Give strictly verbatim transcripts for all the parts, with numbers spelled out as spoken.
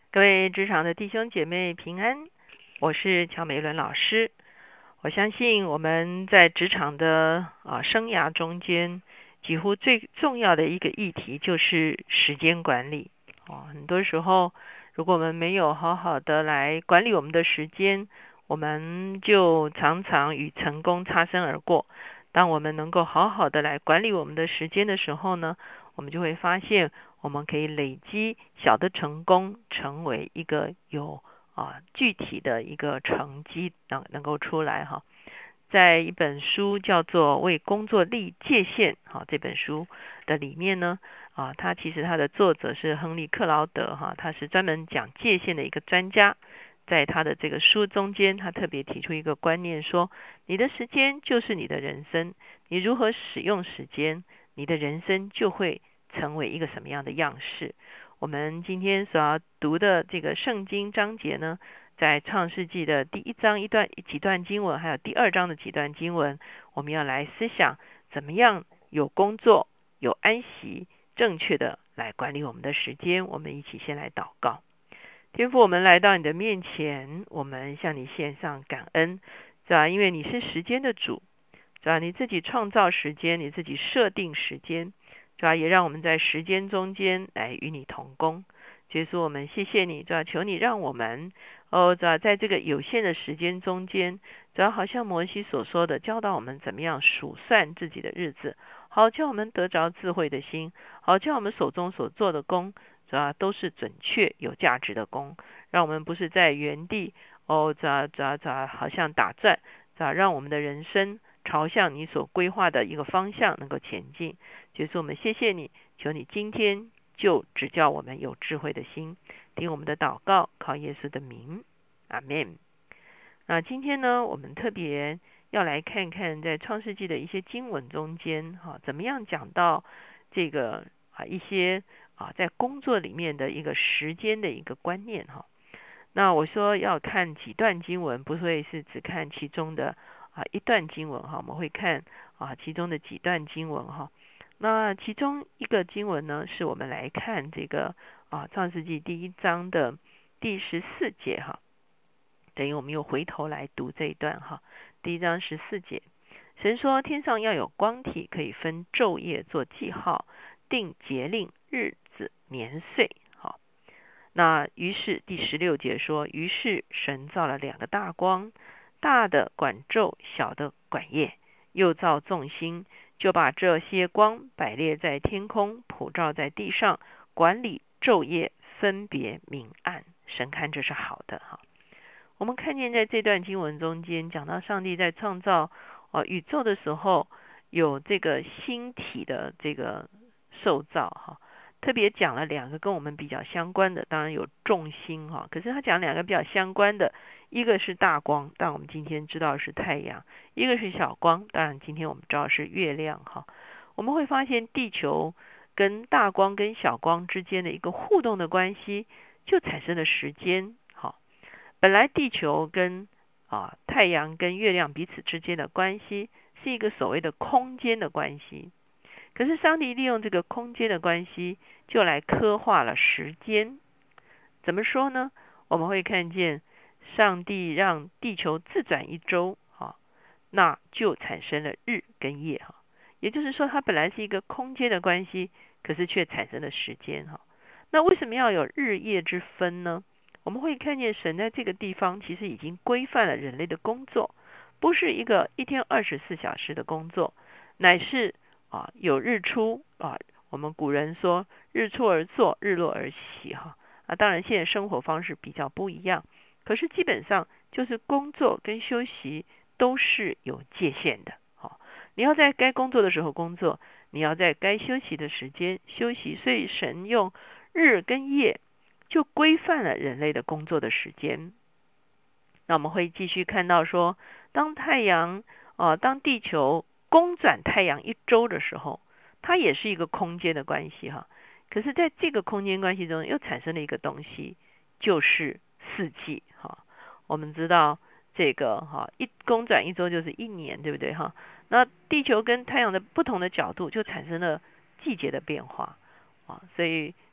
各位职场的弟兄姐妹平安，我是乔美伦老师。我相信我们在职场的啊生涯中间，几乎最重要的一个议题就是时间管理。哦，很多时候，如果我们没有好好的来管理我们的时间，我们就常常与成功擦身而过。当我们能够好好的来管理我们的时间的时候呢，我们就会发现，我们可以累积小的成功，成为一个有啊具体的一个成绩能能够出来哈。在一本书叫做《为工作立界限》哈，这本书的里面呢啊，它其实它的作者是亨利克劳德哈，他是专门讲界限的一个专家。在他的这个书中间，他特别提出一个观念说，你的时间就是你的人生，你如何使用时间，你的人生就会成为一个什么样的样式。我们今天所要读的这个圣经章节呢，在创世纪的第一章一段几段经文，还有第二章的几段经文，我们要来思想怎么样有工作、有安息，正确的来管理我们的时间。我们一起先来祷告。天父，我们来到你的面前，我们向你献上感恩，是吧？因为你是时间的主，是吧？你自己创造时间，你自己设定时间，是吧？也让我们在时间中间来与你同工。耶稣，我们谢谢你，主要求你让我们，哦，主要在这个有限的时间中间，主要好像摩西所说的，教导我们怎么样数算自己的日子，好叫我们得着智慧的心，好叫我们手中所做的工，主要都是准确有价值的工，让我们不是在原地哦，主要主要主要好像打转，主要让我们的人生朝向你所规划的一个方向能够前进。就是我们谢谢你，求你今天就指教我们有智慧的心，听我们的祷告，靠耶稣的名，阿们。那今天呢，我们特别要来看看在创世纪的一些经文中间，哈，怎么样讲到这个啊一些啊在工作里面的一个时间的一个观念哈。那我说要看几段经文，不会是只看其中的啊一段经文哈，我们会看啊其中的几段经文哈。那其中一个经文呢，是我们来看这个啊创世纪第一章的第十四节哈。等于我们又回头来读这一段哈，第一章十四节，神说天上要有光体，可以分昼夜做记号，定节令、日子、年岁。好，那于是第十六节说，于是神造了两个大光，大的管昼，小的管夜，又造众星，就把这些光摆列在天空，普照在地上，管理昼夜，分别明暗。神看这是好的哈。我们看见在这段经文中间，讲到上帝在创造呃宇宙的时候，有这个星体的这个受造哈，特别讲了两个跟我们比较相关的，当然有众星哈，可是他讲两个比较相关的，一个是大光，但我们今天知道是太阳；一个是小光，当然今天我们知道是月亮哈。我们会发现地球跟大光跟小光之间的一个互动的关系，就产生了时间。本来地球跟啊太阳跟月亮彼此之间的关系是一个所谓的空间的关系，可是上帝利用这个空间的关系，就来刻画了时间。怎么说呢？我们会看见上帝让地球自转一周，哈，那就产生了日跟夜，哈。也就是说，它本来是一个空间的关系，可是却产生了时间，哈。那为什么要有日夜之分呢？我们会看见神在这个地方其实已经规范了人类的工作，不是一个一天二十四小时的工作，乃是啊有日出啊，我们古人说日出而作，日落而息哈啊，当然现在生活方式比较不一样，可是基本上就是工作跟休息都是有界限的。好，你要在该工作的时候工作，你要在该休息的时间休息，所以神用日跟夜就规范了人类的工作的时间。那我们会继续看到说，当太阳呃，当地球公转太阳一周的时候，它也是一个空间的关系哈。可是在这个空间关系中，又产生了一个东西，就是四季哈。我们知道这个哈，一公转一周就是一年，对不对哈？那地球跟太阳的不同的角度，就产生了季节的变化啊。所以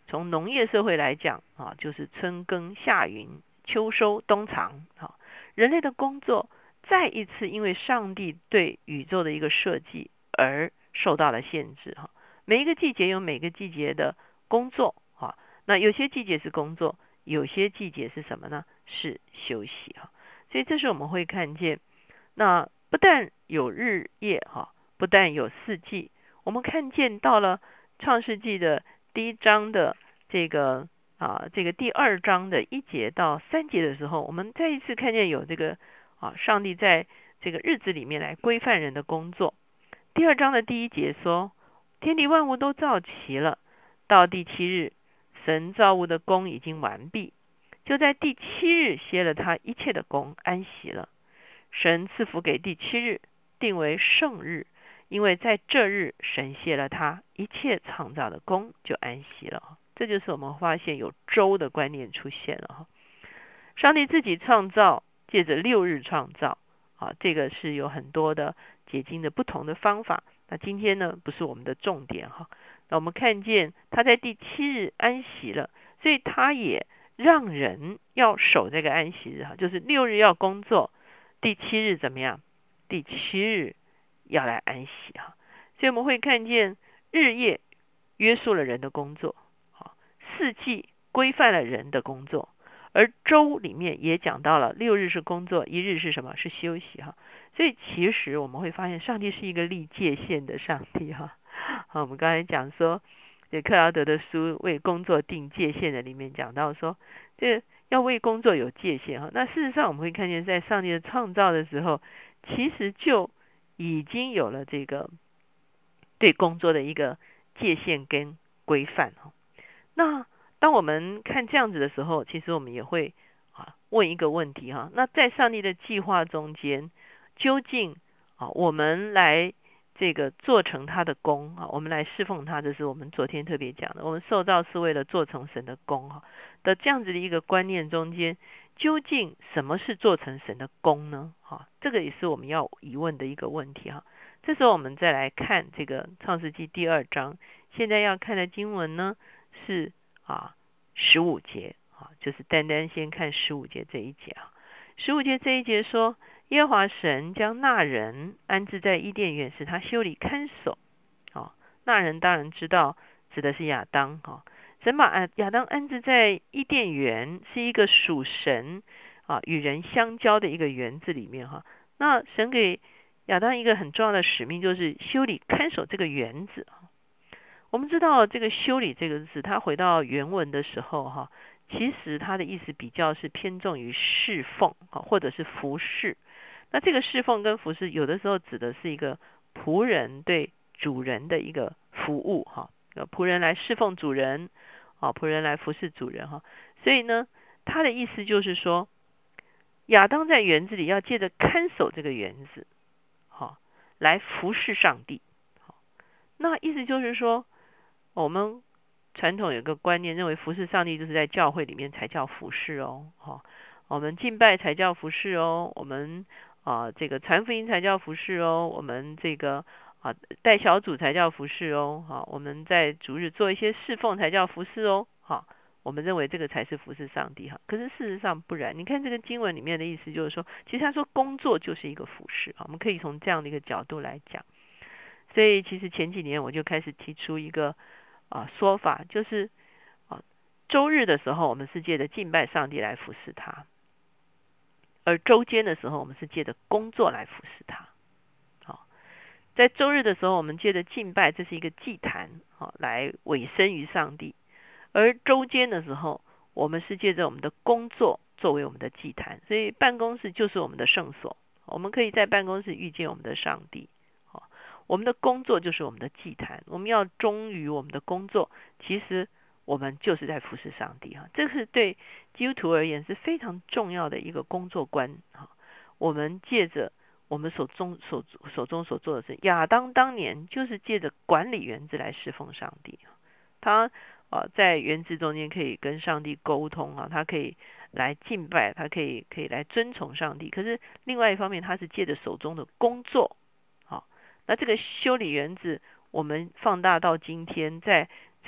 从农业社会来讲啊，就是春耕夏耘秋收冬藏啊，人类的工作再一次因为上帝对宇宙的一个设计而受到了限制哈。每一个季节有每个季节的工作啊，那有些季节是工作，有些季节是什么呢？是休息哈。所以这是我们会看见，那不但有日夜哈，不但有四季，我们看见到了创世纪的第一章的这个啊，这个第二章的一节到三节的时候，我们再一次看见有这个啊，上帝在这个日子里面来规范人的工作。第二章的第一节说，天地万物都造齐了，到第七日，神造物的工已经完毕，就在第七日歇了他一切的工，安息了。神赐福给第七日，定为圣日，因为在这日神歇了他一切创造的工，就安息了。这就是我们发现有周的观念出现了。上帝自己创造，借着六日创造啊，这个是有很多的解经的不同的方法。那今天呢，不是我们的重点哈。那我们看见他在第七日安息了，所以他也让人要守这个安息日哈，就是六日要工作，第七日怎么样？第七日要来安息哈。所以我们会看见日夜约束了人的工作，四季规范了人的工作，而周里面也讲到了六日是工作，一日是什么？是休息哈。所以其实我们会发现，上帝是一个立界限的上帝哈。好，我们刚才讲说，这克劳德的书为工作定界限的里面讲到说，这要为工作有界限哈。那事实上我们会看见，在上帝的创造的时候，其实就已经有了这个对工作的一个界限跟规范哈。那当我们看这样子的时候，其实我们也会啊问一个问题哈，那在上帝的计划中间，究竟啊我们来这个做成他的工啊，我们来侍奉他，这是我们昨天特别讲的，我们受造是为了做成神的工哈的这样子的一个观念中间，究竟什么是做成神的工呢？哈，这个也是我们要疑问的一个问题哈。这时候我们再来看这个创世纪第二章，现在要看的经文呢是啊十五节啊，就是单单先看十五节这一节啊。十五节这一节说，耶和华神将那人安置在伊甸园，使他修理看守。啊，那人当然知道指的是亚当哈。神把亚当安置在伊甸园，是一个属神啊与人相交的一个园子里面哈。那神给亚当一个很重要的使命，就是修理看守这个园子。我们知道这个修理这个字，它回到原文的时候哈，其实它的意思比较是偏重于侍奉或者是服侍。那这个侍奉跟服侍有的时候指的是一个仆人对主人的一个服务哈，仆人来侍奉主人，仆人来服侍主人哈。所以呢，他的意思就是说，亚当在园子里要借着看守这个园子，好来服侍上帝。那意思就是说，我们传统有个观念，认为服侍上帝就是在教会里面才叫服侍哦，哈，我们敬拜才叫服侍哦，我们啊这个传福音才叫服侍哦，我们这个啊带小组才叫服侍哦，哈，我们在主日做一些侍奉才叫服侍哦，哈，我们认为这个才是服侍上帝哈。可是事实上不然，你看这个经文里面的意思就是说，其实他说工作就是一个服侍啊，我们可以从这样的一个角度来讲。所以其实前几年我就开始提出一个啊说法，就是啊周日的时候我们是借着敬拜上帝来服侍他，而周间的时候我们是借着工作来服侍他。好，在周日的时候我们借着敬拜，这是一个祭坛，好来委身于上帝；而周间的时候，我们是借着我们的工作作为我们的祭坛。所以办公室就是我们的圣所，我们可以在办公室遇见我们的上帝。我们的工作就是我们的祭坛，我们要忠于我们的工作，其实我们就是在服侍上帝哈。这是对基督徒而言是非常重要的一个工作观哈。我们借着我们手中所手中所做的事，亚当当年就是借着管理园子来侍奉上帝，他啊在园子中间可以跟上帝沟通啊，他可以来敬拜，他可以可以来尊崇上帝。可是另外一方面，他是借着手中的工作。那这个修理园子，我们放大到今天，在整个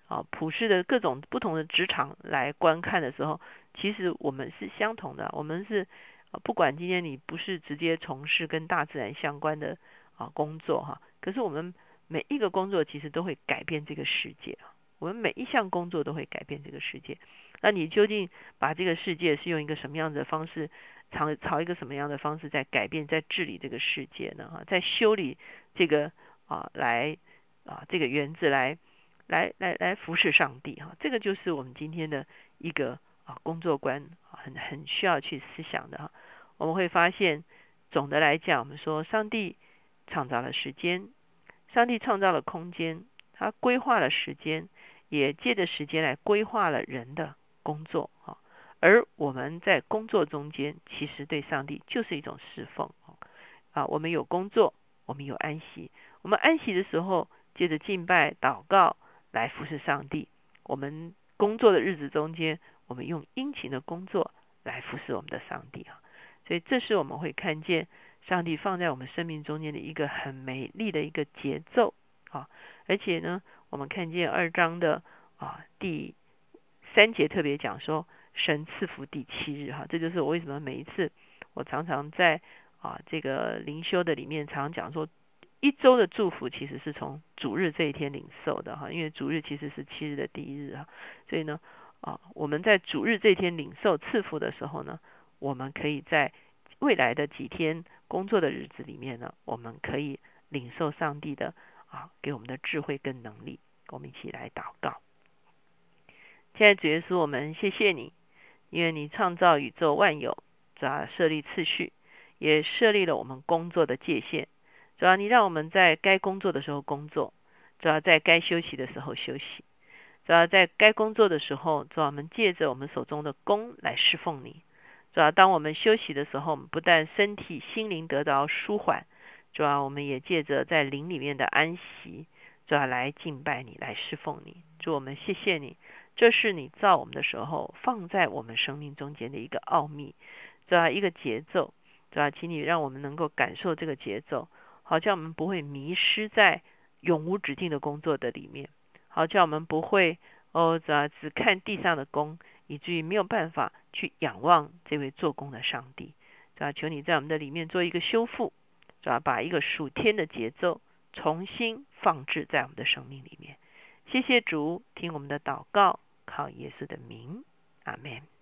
啊普世的各种不同的职场来观看的时候，其实我们是相同的。我们是不管今天你不是直接从事跟大自然相关的啊工作哈，可是我们每一个工作其实都会改变这个世界。我们每一项工作都会改变这个世界。那你究竟把这个世界是用一个什么样的方式，朝朝一个什么样的方式在改变，在治理这个世界呢？哈，在修理这个啊，来啊这个园子来来来来服侍上帝哈，这个就是我们今天的一个啊工作观，很很需要去思想的哈。我们会发现，总的来讲，我们说上帝创造了时间，上帝创造了空间，他规划了时间，也借着时间来规划了人的工作啊。而我们在工作中间，其实对上帝就是一种侍奉啊。我们有工作，我们有安息。我们安息的时候，借着敬拜、祷告来服侍上帝。我们工作的日子中间，我们用殷勤的工作来服侍我们的上帝啊。所以这是我们会看见上帝放在我们生命中间的一个很美丽的一个节奏啊。而且呢，我们看见二章的啊第三节特别讲说，神赐福第七日哈，这就是我为什么每一次我常常在啊这个灵修的里面常常讲说，一周的祝福其实是从主日这一天领受的哈，因为主日其实是七日的第一日哈，所以呢啊我们在主日这一天领受赐福的时候呢，我们可以在未来的几天工作的日子里面呢，我们可以领受上帝的啊给我们的智慧跟能力。我们一起来祷告。现在主耶稣，我们谢谢你，因为你创造宇宙万有，主要设立次序，也设立了我们工作的界限。主要你让我们在该工作的时候工作，主要在该休息的时候休息。主要在该工作的时候，主要我们借着我们手中的工来侍奉你。主要当我们休息的时候，不但身体心灵得到舒缓，主要我们也借着在灵里面的安息，主要来敬拜你，来侍奉你。主我们谢谢你，这是你造我们的时候放在我们生命中间的一个奥秘，主要一个节奏。主要请你让我们能够感受这个节奏，好叫我们不会迷失在永无止境的工作的里面，好叫我们不会哦，只看地上的工，以至于没有办法去仰望这位做工的上帝。主要求你在我们的里面做一个修复，主要把一个属天的节奏重新放置在我们的生命里面。谢谢主，听我们的祷告，靠耶稣的名，阿们。